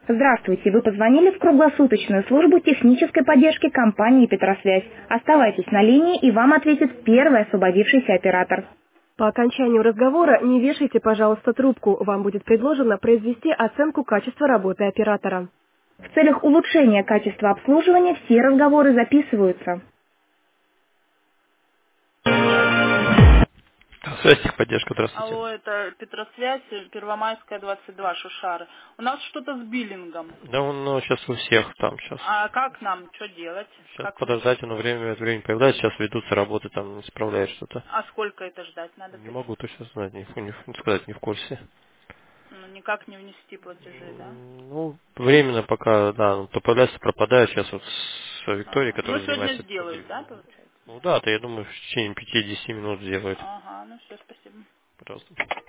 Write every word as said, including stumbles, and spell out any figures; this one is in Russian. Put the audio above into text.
Здравствуйте, вы позвонили в круглосуточную службу технической поддержки компании «Петросвязь». Оставайтесь на линии, и вам ответит первый освободившийся оператор. По окончанию разговора не вешайте, пожалуйста, трубку. Вам будет предложено произвести оценку качества работы оператора. В целях улучшения качества обслуживания все разговоры записываются. Связь, техподдержка, здравствуйте. Алло, это Петросвязь, Первомайская, двадцать два, Шушары. У нас что-то с биллингом. Да он ну, сейчас у всех там сейчас. А как нам, что делать? Сейчас Как вы? подождать, оно время от времени появляется, сейчас ведутся работы, там исправляет что-то. А сколько это ждать надо? Не То есть, могу точно знать, не, не, не сказать, не в курсе. ну, никак не внести платежи, да? М, Ну, временно пока, да, ну, то появляется, то пропадает. Сейчас вот с Викторией, Ага. Ну, которая сегодня занимается... сделают, да, получается? Ну да, то я думаю, в течение пяти-десяти минут сделают. Ага, ну все, спасибо. Пожалуйста.